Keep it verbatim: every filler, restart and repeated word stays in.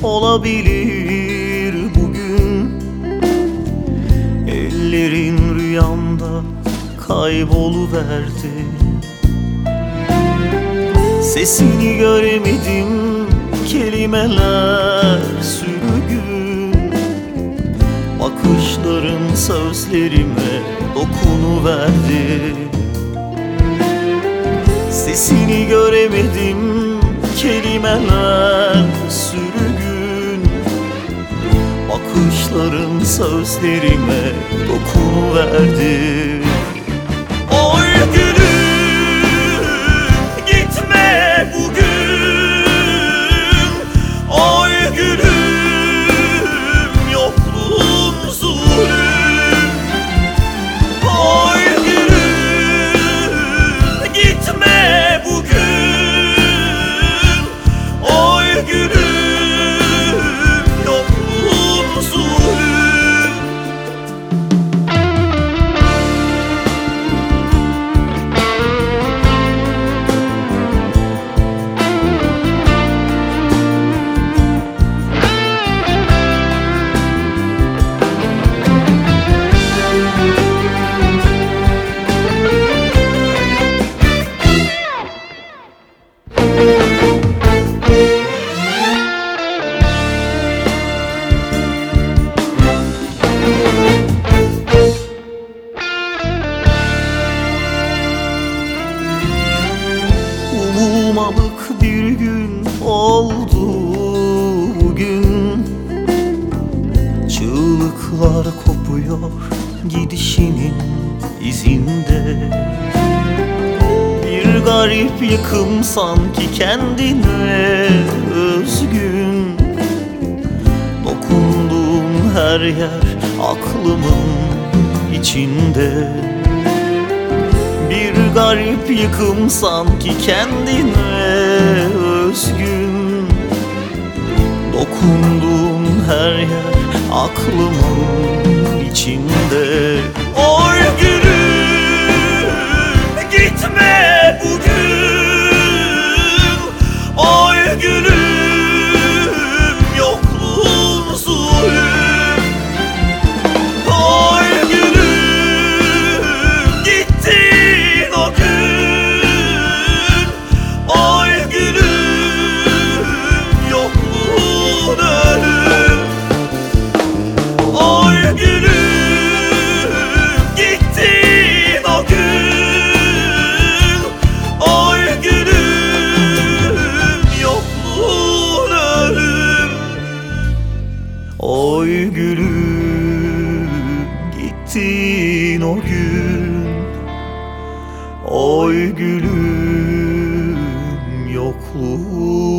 olabilir bugün. Ellerin rüyamda kayboluverdi. Sesini göremedim, kelimeler sürgün. Bakışların sözlerime dokunuverdi. Sesini göremedim, kelimeler sürgün. Bakışların sözlerime dokunuverdi. Oy gülüm, gitme bugün. Oy gülüm, yokluğun zulüm. Oy gülüm, gitme bugün. Oy gülüm, yokluğun zulüm. Umulmadık bir gün oldu bugün. Çığlıklar kopuyor gidişinin izinde. Bir garip yıkım sanki kendine özgün. Dokunduğum her yer aklımın içinde. Bir garip yıkım sanki kendine özgün. Dokunduğum her yer aklımın içinde. Oy gülüm, gitme bugün. Oy gülüm, yokluğun zulüm. Oy gülüm, gittin o gün. Oy gülüm, yokluğun ölüm. Oy gülüm, gittin o gün. Oy gülüm, yokluğun ölüm. Oy gülüm, gittin o gün. Oy gülüm, yokluğun